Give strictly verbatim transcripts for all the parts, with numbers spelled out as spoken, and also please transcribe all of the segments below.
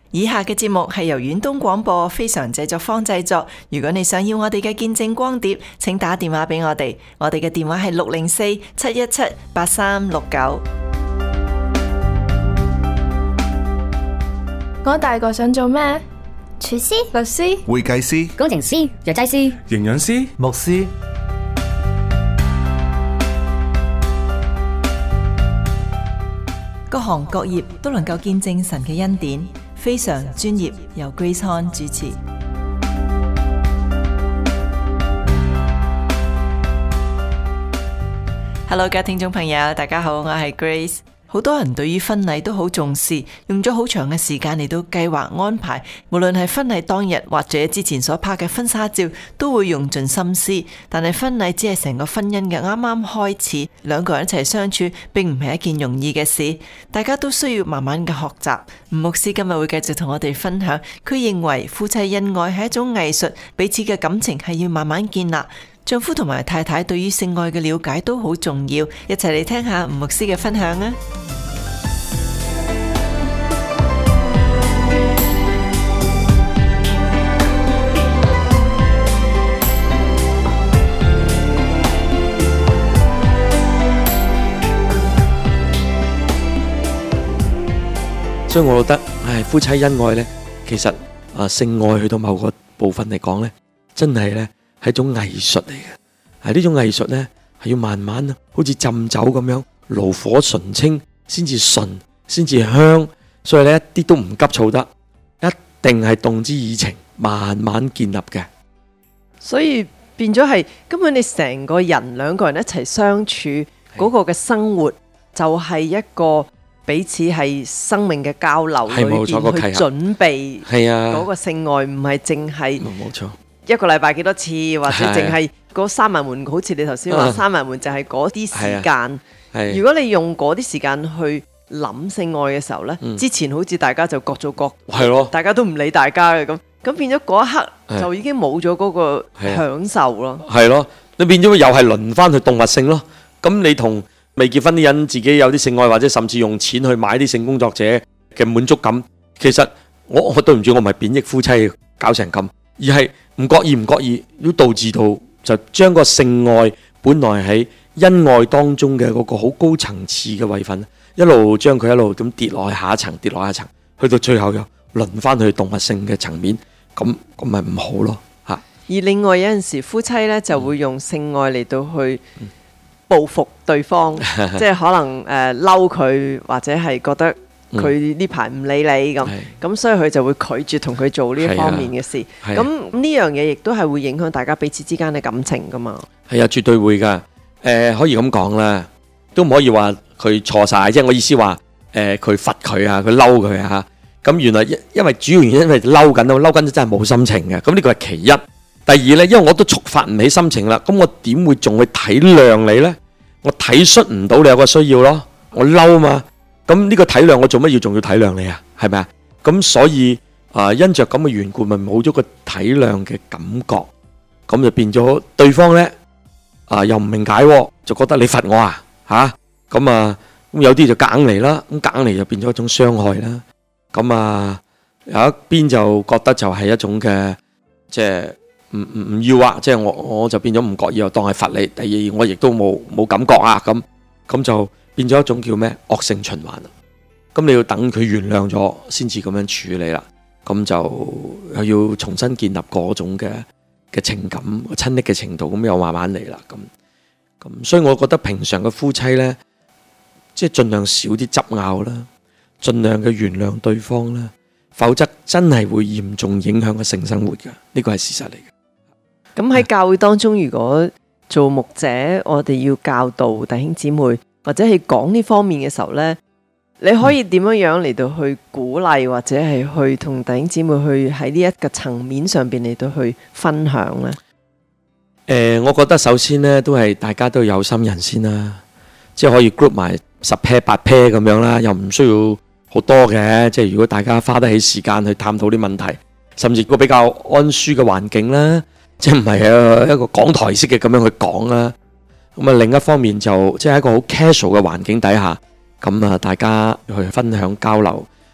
以下嘅節目係由遠東廣播非常製作坊製作。如果你想要我哋嘅見證光碟，請打電話俾我哋，我哋嘅電話係六零四七一七八三六九。 我大個想做咩？ 廚師、 律師、 會計師、 工程師、藥劑師、 營養師、牧師。 各行各業都能夠見證神嘅恩典，非常專業，由 Grace Han 主持。Hello， 各位聽眾朋友，大家好，我係 Grace。好多人對於婚禮都好重視，用咗好長嘅時間嚟到計劃安排，無論係婚禮當日或者之前所拍嘅婚紗照，都會用盡心思。但係婚禮只係成個婚姻嘅啱啱開始，兩個人一齊相處，並唔係一件容易嘅事，大家都需要慢慢嘅學習。吳牧師今日會繼續同我哋分享，佢認為夫妻恩愛係一種藝術，彼此嘅感情係要慢慢建立。丈夫同埋太太對於性愛嘅了解都好重要，一齊嚟聽下吳牧師嘅分享啊！ 所以我覺得，唉，夫妻恩愛呢，其實啊，性愛去到某個部分嚟講呢，真係呢係一種藝術嚟嘅。係呢種藝術呢，係要慢慢好似浸酒咁樣，爐火純青先至純，先至香。所以呢，一啲都唔急躁得，一定係動之以情，慢慢建立嘅。 所以變咗係根本你成個人兩個人一齊相處嗰個嘅生活，就係一個彼此係生命嘅交流裏邊去準備嗰個性愛，唔係淨係冇錯一個禮拜幾多次，或者淨係嗰三埋門，好似你頭先話三埋門就係嗰啲時間。如果你用嗰啲時間去諗性愛嘅時候呢，嗯、之前好似大家就各做各，大家都唔理大家嘅咁，咁變咗嗰一刻就已經冇咗嗰個享受咯。 係咯，你變咗又係輪翻去動物性咯。咁你同未結婚啲人自己有啲性愛，或者甚至用錢去買啲性工作者嘅滿足感，其實我我對唔住，我唔係貶抑夫妻搞成咁，而係唔覺意唔覺意都導致到就將個性愛本來喺恩愛當中嘅嗰個好高層次嘅位份，一路將佢一路咁跌落去下一層，跌落下一層，去到最後又輪翻去動物性嘅層面，咁咁咪唔好咯嚇。 而另外有陣時夫妻呢就會用性愛嚟到去報復對方，即係可能誒嬲佢，或者係覺得佢呢排唔理你咁，咁、嗯、所以佢就會拒絕同佢做呢一方面嘅事。咁呢樣嘢亦都係會影響大家彼此之間嘅感情噶嘛。係啊，絕對會噶。誒、呃，可以咁講啦，都唔可以話佢錯晒。即係我意思話，誒佢罰佢啊，佢嬲佢啊。咁原來因因為主要原因因為嬲緊咯，嬲緊真係冇心情嘅。咁呢個係其一。第二呢，因為我都觸發唔起心情啦，咁我點會仲去體諒你呢？我體恤唔到你有個需要咯，我嬲嘛。咁呢個體諒我做乜要仲要體諒你啊？係咪啊？咁所以啊、呃，因着咁嘅緣故，咪冇咗個體諒嘅感覺，咁就變咗對方呢，啊、呃、又唔明解，就覺得你罰我啊吓。咁啊，咁有啲就夾硬嚟啦，咁夾硬嚟就變咗一種傷害啦。咁啊，有一邊就覺得就係一種嘅即係。唔唔唔要啊！即係我我就變咗唔覺意又當係罰你。第二我亦都冇冇感覺啊！咁咁就變咗一種叫咩惡性循環啦。咁你要等佢原諒咗先至咁樣處理啦。咁就又要重新建立嗰種嘅嘅情感親昵嘅程度，咁又慢慢嚟啦。咁咁所以我覺得平常嘅夫妻呢，即係盡量少啲執拗啦，盡量嘅原諒對方啦，否則真係會嚴重影響個性生活㗎。呢個係事實嚟嘅。 咁喺教會當中，如果做牧者，我哋要教導弟兄姊妹，或者係講呢方面嘅時候呢，你可以點樣樣嚟到去鼓勵，或者係去同弟兄姊妹去喺呢一個層面上邊嚟到去分享呢？ 誒、呃，我覺得首先呢，都係大家都有心人先啦，即係可以 group 埋十 pair 八 pair 咁樣啦，又唔需要好多嘅。即係如果大家花得起時間去探討啲問題，甚至個比較安舒嘅環境啦。即係唔係誒一個講台式嘅咁樣去講啦，咁啊另一方面就即係一個好 casual 嘅環境底下，咁啊大家去分享交流，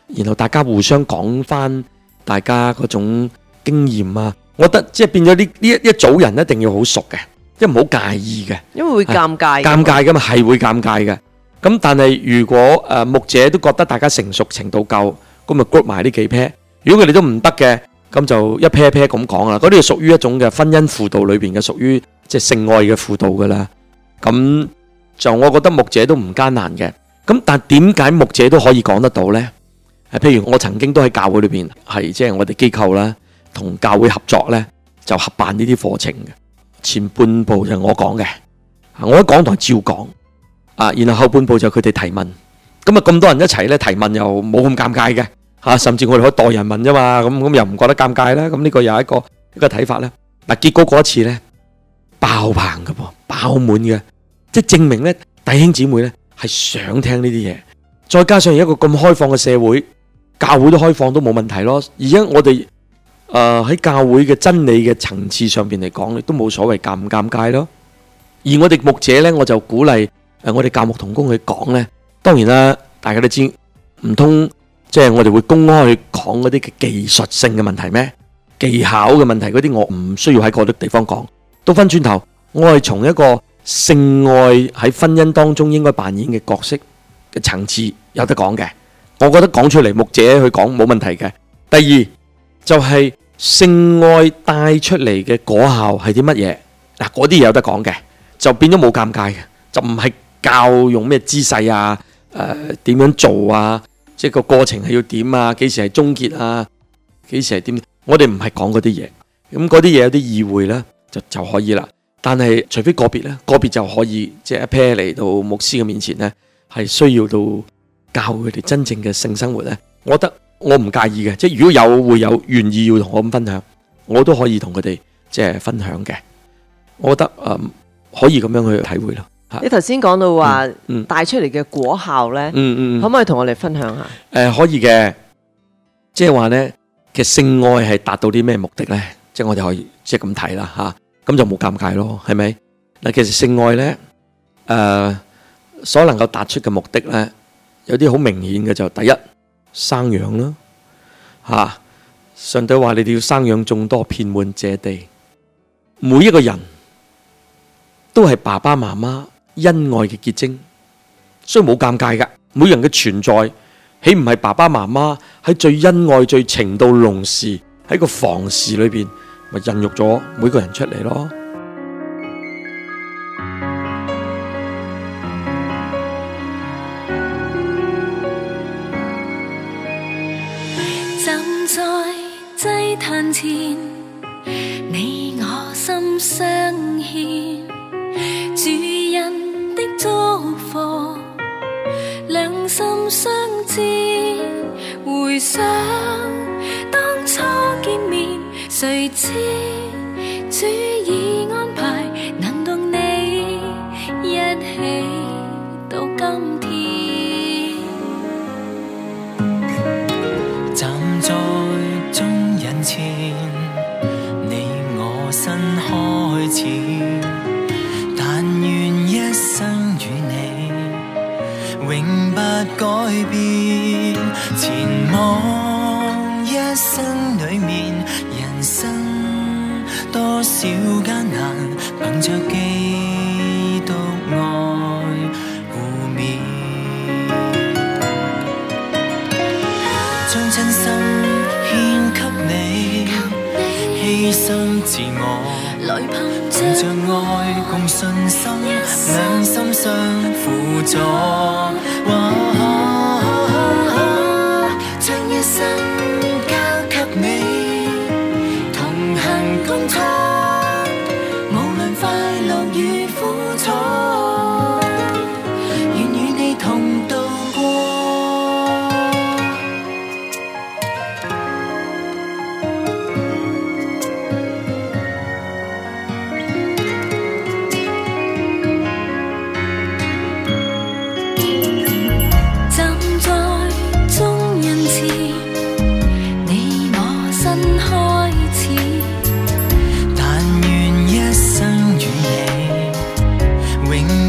然後大家互相講翻大家嗰種經驗啊，我覺得即係變咗呢呢一一組人一定要好熟嘅，即係唔好介意嘅， 因為會尷尬， 尷尬噶嘛，係會尷尬嘅。咁但係如果誒、呃、牧者都覺得大家成熟程度夠，咁咪 group 埋呢幾 pair。如果佢哋都唔得嘅，咁就一 pair pair 咁講啦。嗰啲係屬於一種嘅婚姻輔導裏邊嘅，屬於即係性愛嘅輔導噶啦。咁就我覺得牧者都唔艱難嘅。咁但係點解牧者都可以講得到呢？誒，譬如我曾經都喺教會裏邊係即係我哋機構啦，同教會合作呢，就合辦呢啲課程嘅。前半部就係我講嘅，我喺講台照講。啊，然後後半部就佢哋提問，咁啊咁多人一齊咧提問又冇咁尷尬嘅嚇，甚至我哋可以代人問啫嘛，咁咁又唔覺得尷尬啦，咁呢個又係一個一個睇法啦。嗱，結果嗰一次咧爆棚嘅噃，爆滿嘅，即係證明咧弟兄姊妹咧係想聽呢啲嘢，再加上一個咁開放嘅社會，教會都開放都冇問題咯。而家我哋誒喺教會嘅真理嘅層次上邊嚟講，都冇所謂尷唔尷尬咯。而我哋牧者咧，我就鼓勵。誒，我哋教牧同工去講呢，當然啦，大家都知，唔通即係我哋會公開去講嗰啲嘅技術性嘅問題咩？技巧嘅問題嗰啲，我唔需要喺嗰啲地方講。倒翻轉頭，我係從一個性愛喺婚姻當中應該扮演嘅角色嘅層次有得講嘅。我覺得講出嚟，牧者去講冇問題嘅。第二就係、是、性愛帶出嚟嘅果效係啲乜嘢？嗱，嗰啲嘢有得講嘅，就變咗冇尷尬嘅，就唔係。教用咩姿勢啊？誒、呃、點樣做啊？即係個過程係要點啊？幾時係終結啊？幾時係點？我哋唔係講嗰啲嘢，咁嗰啲嘢有啲意會咧，就就可以啦。但係除非個別咧，個別就可以即係一 pair 嚟到牧師嘅面前咧，係需要到教佢哋真正嘅性生活咧。我覺得我唔介意嘅，即係如果有會有願意要同我咁分享，我都可以同佢哋即係分享嘅。我覺得誒、呃、可以咁樣去體會咯。 你頭先講到話帶、 嗯、 出嚟嘅果效呢， 嗯嗯、 可唔可以同我哋分享下？誒、 呃，可以嘅，即係話呢，其實性愛係達到啲咩目的呢？即係我哋可以即係咁睇啦，吓、啊、咁就冇尷尬咯，係咪？嗱，其實性愛呢，誒、呃，所能夠達出嘅目的呢，有啲好明顯嘅就第一生養啦，吓、啊，上帝話你哋要生養眾多，遍滿這地，每一個人都係爸爸媽媽恩愛嘅結晶，所以冇尷尬噶。每人嘅存在，豈唔係爸爸媽媽喺最恩愛、最情到濃時喺個房事裏邊，咪孕育咗每個人出嚟咯。 站在祭壇前，你我心相牽。主人的祝福，兩心相知，回想當初見面，誰知主已安排，能共你一起到今天。 站在眾人前，你我新開始。但願一生與你永不改變，前望一生裏面，人生多少艱難，憑着基督愛互勉，將真心獻給你，犧牲自我， 來憑憑着愛共信心，兩心相輔助，將一生交給你，同行共創，無論快樂與苦楚，願與你同渡過。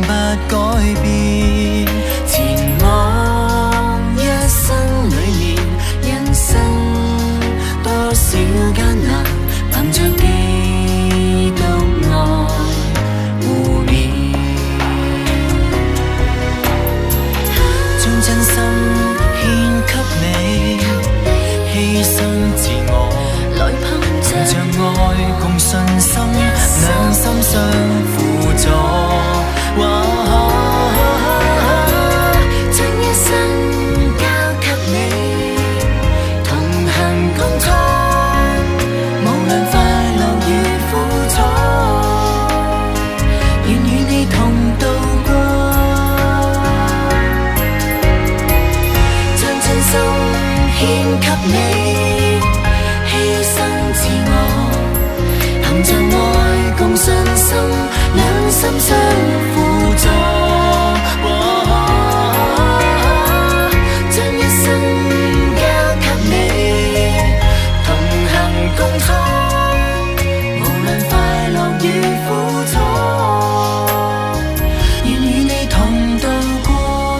改變，前往一生裏面， 少艱難，憑着基督愛互勉，將真心獻給你，犧牲自我， 來憑憑着愛共信心，兩心相輔助。哇將一生交給你，同行共創，無論快樂與苦楚，願與你同渡過。將真心獻給你，犧牲自我，憑着愛共信心，兩心相輔助。將一生交給你，同行共創，無論快樂與苦楚，願與你同渡過。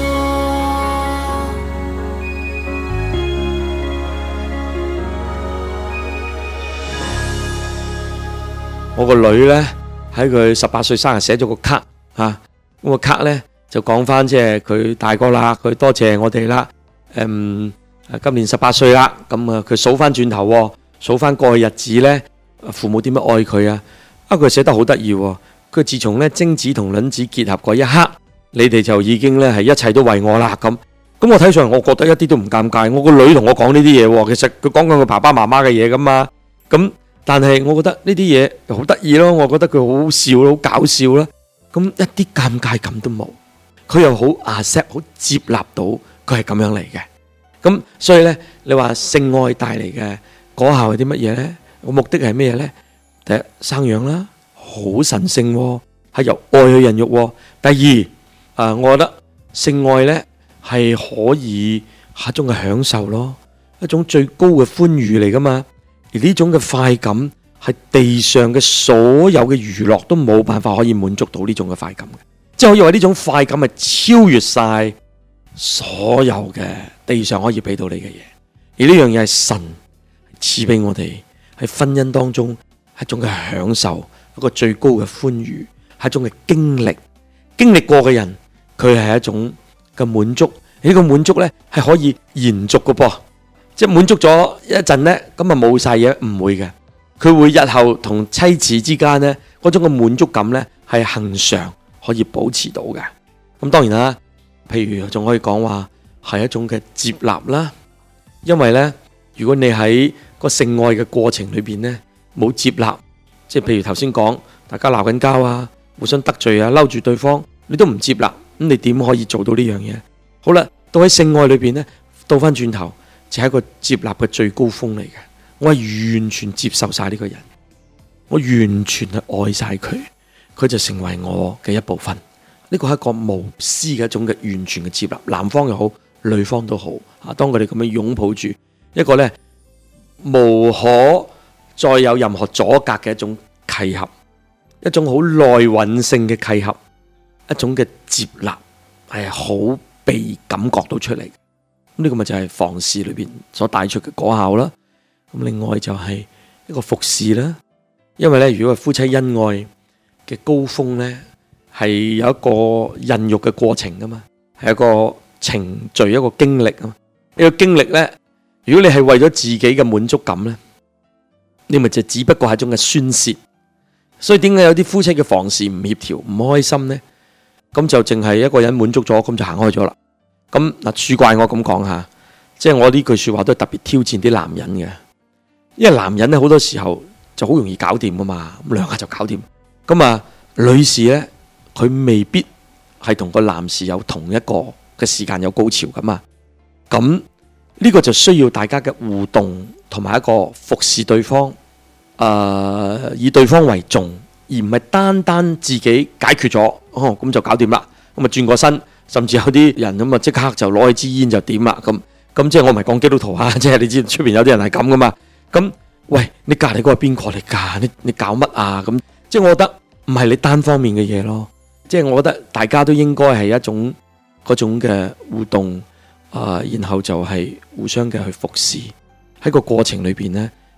我個女呢，喺佢十八歲生日寫咗個卡嚇，咁個卡呢就講翻即係佢大個啦，佢多謝我哋啦。誒、今年十八歲啦，咁啊佢數翻轉頭喎，數翻過去日子呢，父母點樣愛佢啊？啊佢寫得好得意喎，佢自從呢精子同卵子結合嗰一刻，你哋就已經呢係一切都為我啦咁。咁我睇上嚟，我覺得一啲都唔尷尬。我個女同我講呢啲嘢喎，其實佢講緊佢爸爸媽媽嘅嘢噶嘛。咁但係我覺得呢啲嘢好得意咯，我覺得佢好好笑咯，好搞笑啦。咁一啲尷尬感都冇，佢又好 accept 好接納到佢係咁樣嚟嘅。咁所以呢，你話性愛帶嚟嘅果效係啲乜嘢呢？個目的係咩呢？第一，生養啦，好神聖喎，係由愛去孕育喎。第二，誒，我覺得性愛呢係可以係一種嘅享受咯，一種最高嘅歡愉嚟噶嘛。而呢種嘅快感係地上嘅所有嘅娛樂都冇辦法可以滿足到呢種嘅快感嘅，即係可以話呢種快感係超越晒所有嘅地上可以俾到你嘅嘢。而呢樣嘢係神賜俾我哋喺婚姻當中係一種嘅享受，一個最高嘅歡愉，係一種嘅經歷。經歷過嘅人，佢係一種嘅滿足。呢個滿足呢係可以延續嘅噃。即係滿足咗一陣呢，咁啊冇晒嘢，唔會嘅。佢會日後同妻子之間呢，嗰種嘅滿足感呢係恒常可以保持到嘅。咁當然啦，譬如仲可以講話係一種嘅接納啦。因為呢，如果你喺個性愛嘅過程裏邊呢，冇接納，即係譬如頭先講，大家鬧緊交啊，互相得罪啊，嬲住對方，你都唔接納，咁你點可以做到呢樣嘢？好啦，到喺性愛裏邊呢，倒翻轉頭。就係一個接納嘅最高峰嚟嘅，我係完全接受晒呢個人，我完全係愛晒佢，佢就成為我嘅一部分。呢個係一個無私嘅一種嘅完全嘅接納，男方又好，女方都好啊。當佢哋咁樣擁抱住一個呢，無可再有任何阻隔嘅一種契合，一種好內蘊性嘅契合，一種嘅接納係好被感覺到出嚟。呢個咪就係房事裏邊所帶出嘅果效啦。咁另外就係一個服侍啦。因為咧，如果係夫妻恩愛嘅高峰咧，係有一個孕育嘅過程噶嘛，係一個程序，一個經歷啊嘛。呢個經歷咧，如果你係為咗自己嘅滿足感咧，你咪就只不過係一種嘅宣泄。所以點解有啲夫妻嘅房事唔協調、唔開心咧？咁就淨係一個人滿足咗，咁就行開咗啦。咁嗱，恕怪我咁講下，即係我呢句說話都係特別挑戰啲男人嘅，因為男人咧好多時候就好容易搞掂噶嘛，咁兩下就搞掂。咁啊，女士咧，佢未必係同個男士有同一個嘅時間有高潮噶嘛。咁呢個就需要大家嘅互動同埋一個服侍對方，誒、呃，以對方為重，而唔係單單自己解決咗，哦，咁就搞掂啦，咁啊轉個身。甚至有啲人咁啊，即刻就攞起支煙就點啦咁。咁即係我唔係講基督徒啊，即係你知出邊有啲人係咁噶嘛。咁喂，你隔籬嗰個係邊個嚟噶？你你搞乜啊？咁即係我覺得唔係你單方面嘅嘢咯。即係我覺得大家都應該係一種嗰種嘅互動啊、呃，然後就係互相嘅去服侍喺個過程裏邊呢，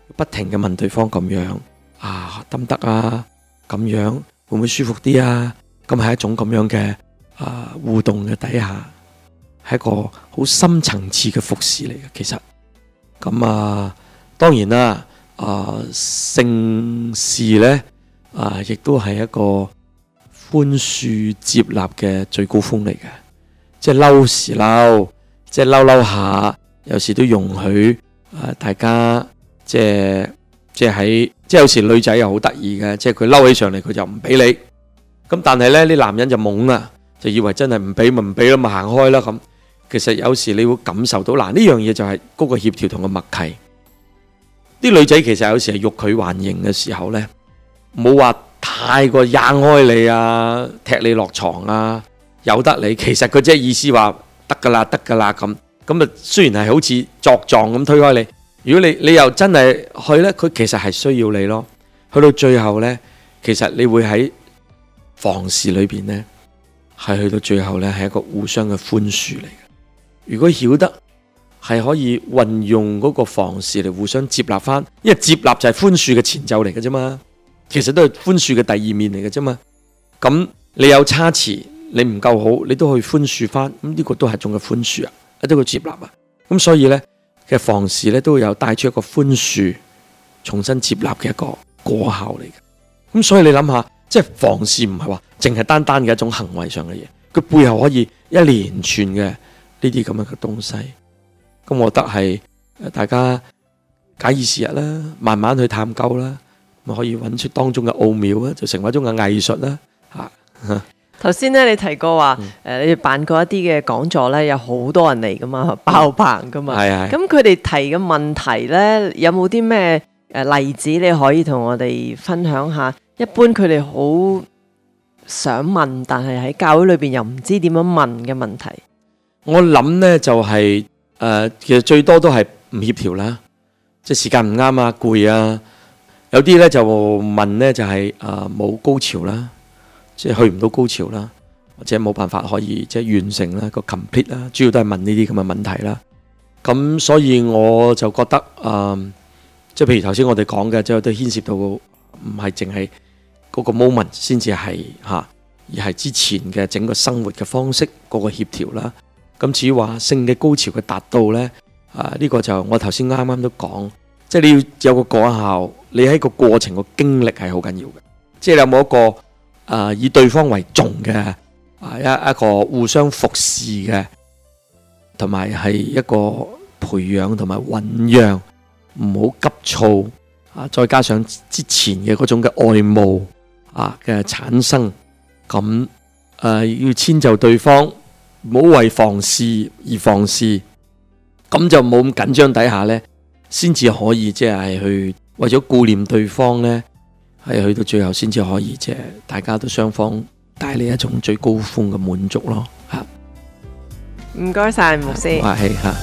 不停嘅問對方咁樣啊，得唔得啊？咁樣會唔會舒服啲啊？咁係一種咁樣嘅啊互動嘅底下，係一個好深層次嘅服侍嚟嘅。其實咁啊，當然啦，啊聖事呢，啊，亦都係一個寬恕接納嘅最高峰嚟嘅。即係嬲時嬲，即係嬲嬲下，有時都容許啊大家即係即係喺即係有時女仔又好得意嘅，即係佢嬲起上嚟佢就唔俾你，咁但係呢啲男人就懵啦，就以為真係唔俾咪唔俾啦，咪行開啦咁。其實有時你會感受到嗱，呢樣嘢就係嗰個協調同個默契。啲女仔其實有時係欲拒還迎嘅時候呢，冇話太過扔開你啊，踢你落床啊，由得你。其實佢即係意思話得噶啦，得噶啦咁。咁啊，雖然係好似作狀咁推開你，如果你你又真係去呢，佢其實係需要你咯。去到最後呢，其實你會喺房事裏邊呢，係去到最後呢，係一個互相嘅寬恕嚟嘅。如果曉得係可以運用嗰個房事嚟互相接納翻，因為接納就係寬恕嘅前奏嚟嘅啫嘛，其實都係寬恕嘅第二面嚟嘅啫嘛。咁你有差池，你唔夠好，你都可以寬恕翻，咁呢個都係一種嘅寬恕啊，一種嘅接納啊。咁所以呢，其實房事呢都會有帶出一個寬恕、重新接納嘅一個果效嚟嘅。咁所以你諗下，即係房事唔係話淨係單單嘅一種行為上嘅嘢，佢背後可以一連串嘅呢啲咁樣嘅東西。咁我覺得係大家假以時日啦，慢慢去探究啦，咪可以揾出當中嘅奧妙啦，就成為一種嘅藝術啦。吓， 頭先咧你提過話，誒、嗯，你哋辦過一啲嘅講座咧，有好多人嚟噶嘛，爆棚噶嘛。係係、嗯。咁佢哋提嘅問題咧，有冇啲咩誒例子你可以同我哋分享下？一般佢哋好想問，但係喺教會裏邊又唔知點樣問嘅問題。 我諗呢就係、是、誒、呃，其實最多都係唔協調啦，即係時間唔啱啊，攰啊。有啲呢就問呢就係誒冇高潮啦，即係去唔到高潮啦，或者冇辦法可以即係完成啦個 complete 啦，主要都係問呢啲咁嘅問題啦。咁所以我就覺得誒、呃，即係譬如頭先我哋講嘅，即係都牽涉到唔係淨係嗰個 moment 先至係吓，而係之前嘅整個生活嘅方式嗰、嗰個協調啦。咁至於話性嘅高潮嘅達到呢，啊呢、呢個就我頭先啱啱都講，即係你要有個果效，你喺個過程個經歷係好緊要嘅。即係你有冇一個啊、呃、以對方為重嘅啊一一個互相服侍嘅，同埋係一個培養同埋醞釀，唔好急躁啊，再加上之前嘅嗰種嘅愛慕啊嘅產生，咁誒、呃、要遷就對方。唔好為房事而房事，咁就冇咁緊張底下呢，先至可以即係去為咗顧念對方呢，係去到最後先至可以即係大家都雙方帶嚟一種最高峰嘅滿足咯。吓， 唔該晒牧師。 客氣吓。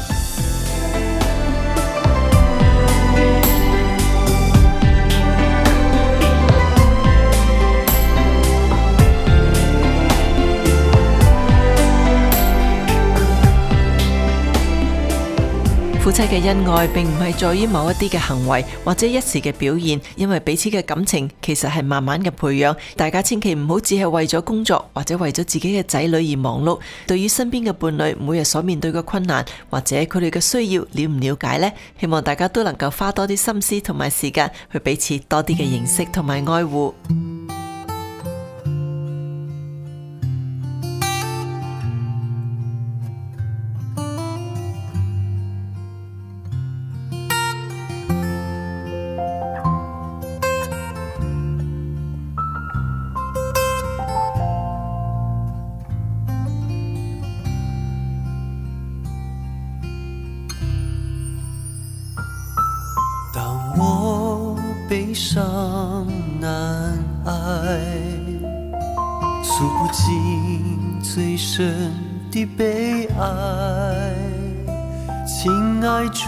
夫妻嘅恩愛並唔係在於某一啲嘅行為或者一時嘅表現，因為彼此嘅感情其實係慢慢嘅培養。大家千祈唔好只係為咗工作或者為咗自己嘅仔女而忙碌。對於身邊嘅伴侶每日所面對嘅困難或者佢哋嘅需要，了唔了解呢？希望大家都能夠花多啲心思同埋時間去彼此多啲嘅認識同埋愛護。 悲傷難挨，訴不盡最深的悲哀。親愛主，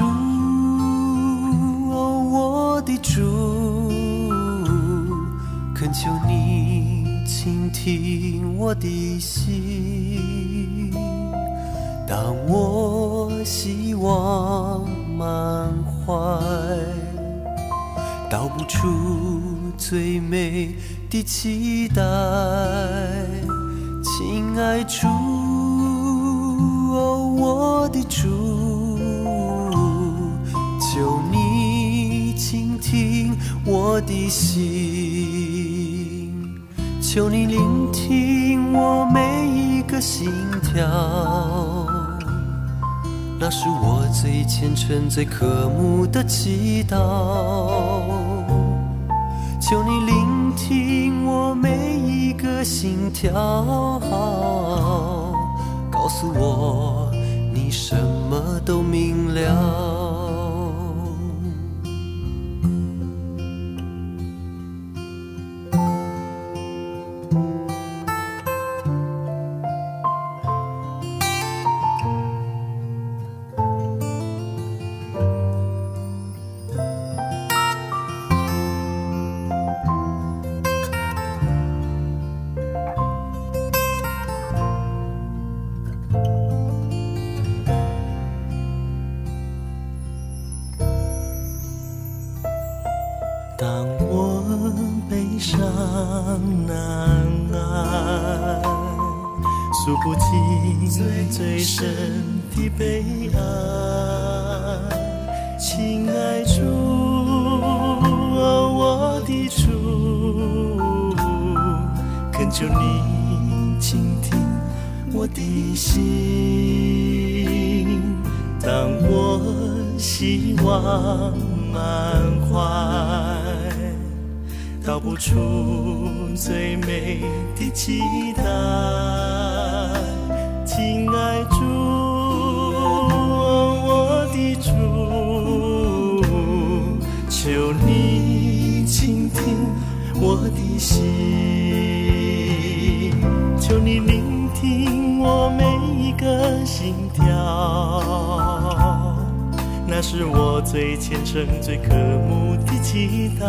哦，我的主，懇求你傾聽我的心。當我希望滿懷， 道不出最美的期待。亲爱主，哦，我的主，求你倾听我的心，求你聆听我每一个心跳，那是我最虔诚最渴慕的祈祷。求你聆听我每一个心跳，告诉我你什么都明了。当我悲伤难安，诉不尽最深的悲哀，亲爱主，哦，我的主，恳求你倾听我的心。当我希望满怀，道不出最美的期待。亲爱主，我的主，求你倾听我的心，求你聆听我每一个心跳，那是我最虔诚最渴慕的祈祷。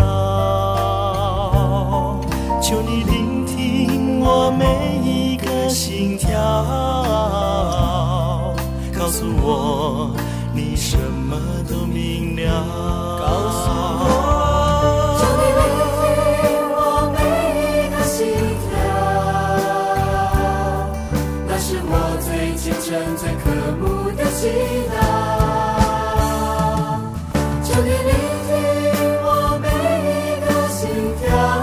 求你聆听我每一个心跳，告诉我你什么都明了。告诉我， 求你聆听我每一个心跳，那是我最虔诚最渴慕的祈祷。求你聆听我每一个心跳，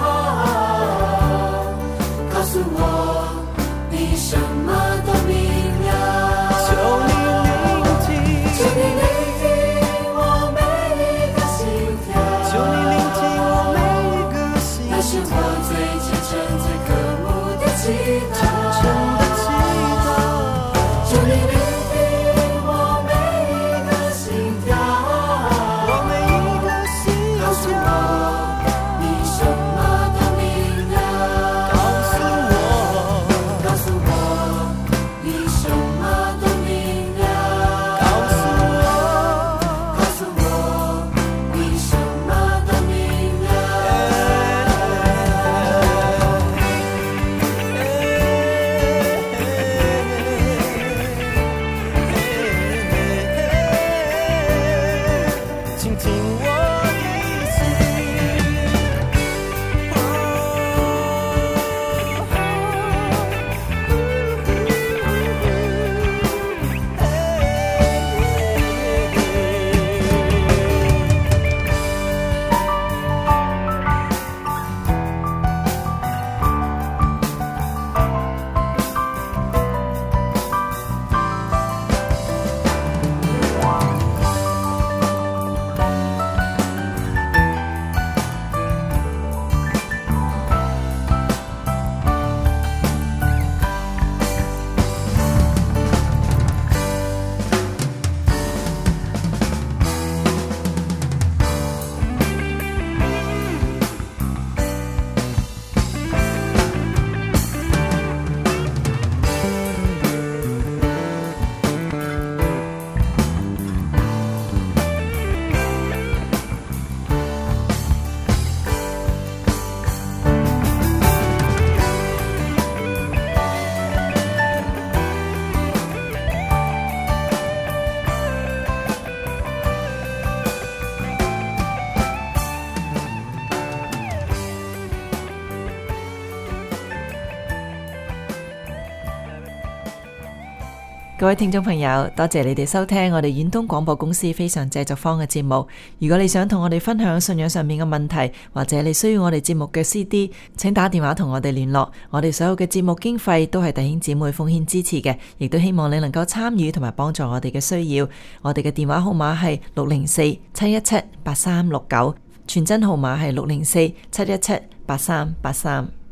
告诉我你什么都明了。 求你聆听， 求你聆听我每一个心跳， 求你聆听我每一个心跳， 那是我最虔诚最渴慕的祈祷。 真的祈祷。 求你聆听我每一个心跳， 我每一个心告诉我你什么都明了。 告诉我， 告诉我你什么都明了。 告诉我， 告诉我你什么都明了。 倾听我的心。 各位聽眾朋友，多謝你哋收聽我哋遠東廣播公司非常製作坊嘅節目。如果你想同我哋分享信仰上面嘅問題，或者你需要我哋節目嘅 C D， 請打電話同我哋聯絡。我哋所有嘅節目經費都係弟兄姊妹奉獻支持嘅，亦都希望你能夠參與同埋幫助我哋嘅需要。我哋嘅電話號碼係六零四七一七八三六九，傳真號碼係六零四七一七八三八三。